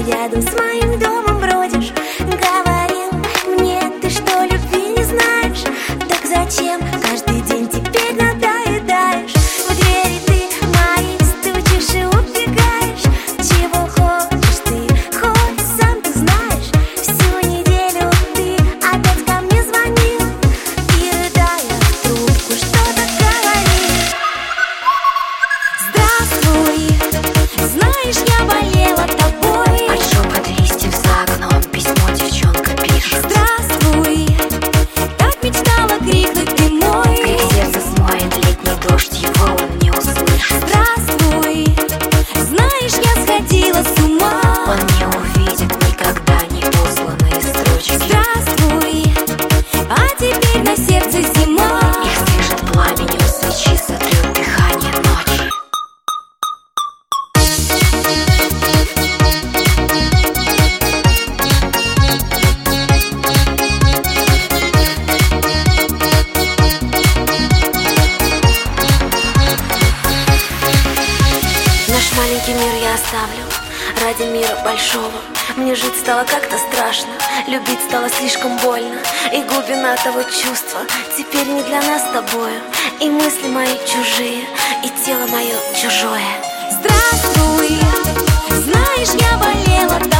рядом с моим домом бродишь. Говорил мне, ты что, любви не знаешь? Так зачем каждый день теперь надоедаешь? В двери ты мои стучишь и убегаешь. Чего хочешь ты, хоть сам ты знаешь. Всю неделю ты опять ко мне звонил и, рыдая в трубку, что-то говорил. Здравствуй, знаешь, я болела тобой. От шепот листьев за окном письмо девчонка пишет. Здравствуй, так мечтала крикнуть ты мой. Крик сердца смоет летний дождь, его он не услышит. Здравствуй, знаешь, я сходила с ума. Он не увидит никогда непосланные строчки. Здравствуй, а теперь на сердце зима. Их свяжет пламенем свечи, сотрет дыхание ночи. Наш маленький мир я оставлю ради мира большого. Мне жить стало как-то страшно, любить стало слишком больно. И глубина того чувства теперь не для нас с тобою. И мысли мои чужие, и тело мое чужое. Здравствуй, знаешь, я болела